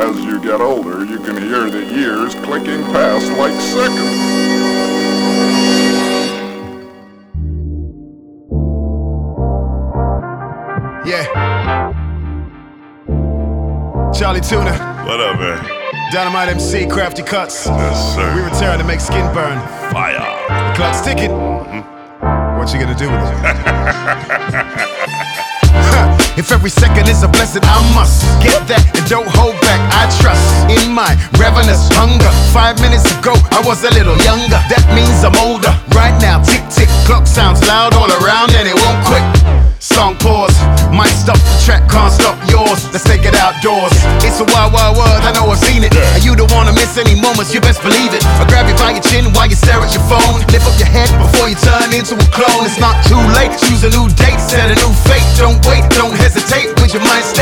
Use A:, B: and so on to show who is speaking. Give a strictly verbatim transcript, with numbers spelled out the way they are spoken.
A: As you get older, you can hear the years clicking past like seconds.
B: Yeah. Charlie Tuna.
C: What up, man?
B: Dynamite M C, Crafty Cuts.
C: Yes, sir.
B: We return to make skin burn.
C: Fire.
B: The clock's ticking. Mm-hmm. What you gonna do with it? If every second is a blessing, I must get that and don't hold back. I trust in my ravenous hunger. Five minutes ago, I was a little younger. That means I'm older. Right now, tick tick, clock sounds loud all around and it won't quit. Song pause, might stop the track, can't stop yours. Let's take it outdoors. It's a wild, wild world, I know I've seen it. And you don't wanna miss any moments, you best believe it. I grab you by your chin while you stare at your phone. Lift up your head before you turn into a clone. It's not too late, choose a new date, set a new fate. Don't wait, don't hesitate with your mind.